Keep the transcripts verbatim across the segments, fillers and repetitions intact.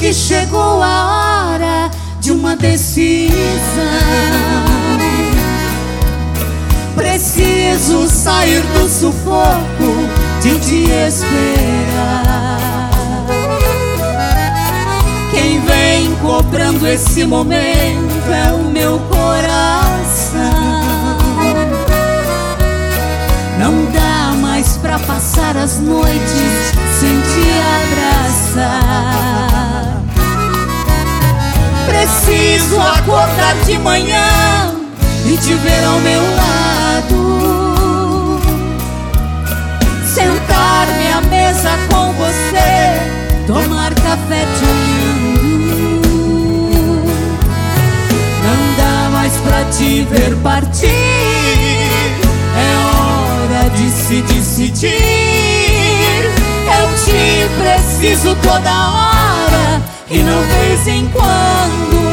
que chegou a hora de uma decisão. Preciso sair do sufoco de te esperar. Quem vem cobrando esse momento é o meu coração. Não dá mais pra passar as noites sem te abraçar. Preciso acordar de manhã e te ver ao meu lado, sentar-me à mesa com você, tomar café te olhando. Não dá mais pra te ver partir, é hora de se decidir. Eu te preciso toda hora e não vez em quando.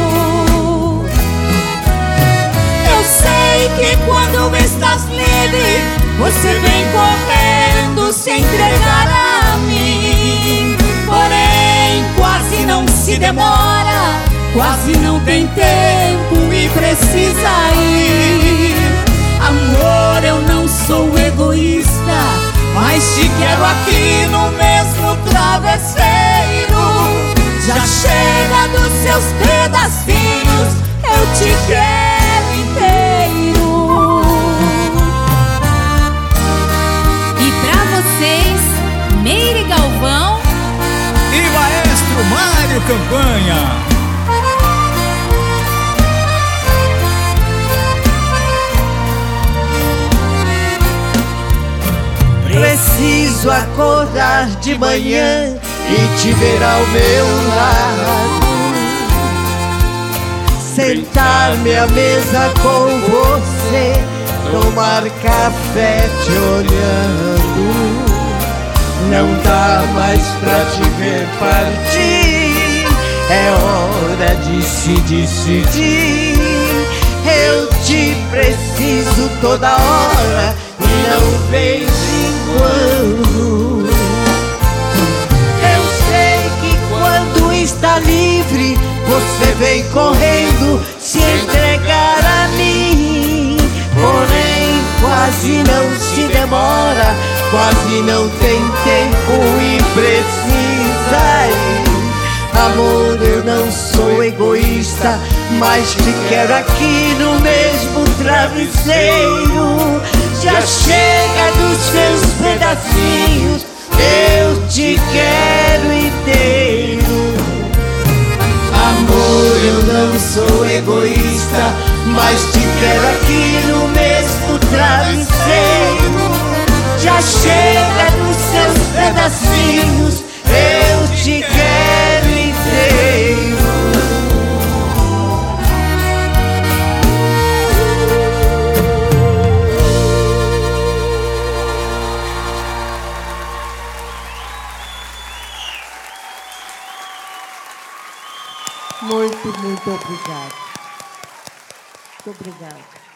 Eu sei que quando estás livre, você vem correndo se entregar a mim. Porém, quase não se demora, quase não tem tempo e precisa ir. Amor, eu não sou egoísta, mas te quero aqui no mesmo travesseiro. Já chega dos seus pedacinhos, eu te quero inteiro. E pra vocês, Meire Galvão e maestro Mário Campanha. Preciso acordar de manhã e te ver ao meu lado, sentar-me à mesa com você, tomar café te olhando. Não dá mais pra te ver partir, é hora de se decidir. Eu te preciso toda hora e não vez em quando. Eu sei que quando está livre, você vem correndo se entregar a mim. Porém, quase não se demora, quase não tem tempo e precisa ir. Amor, eu não sou egoísta, mas te quero aqui no mesmo travesseiro. Já chega dos seus pedacinhos, eu te quero inteiro. Amor, eu não sou egoísta, mas te quero aqui no mesmo travesseiro. Já chega dos seus pedacinhos, eu te quero inteiro. Muito, muito obrigado. Muito obrigado.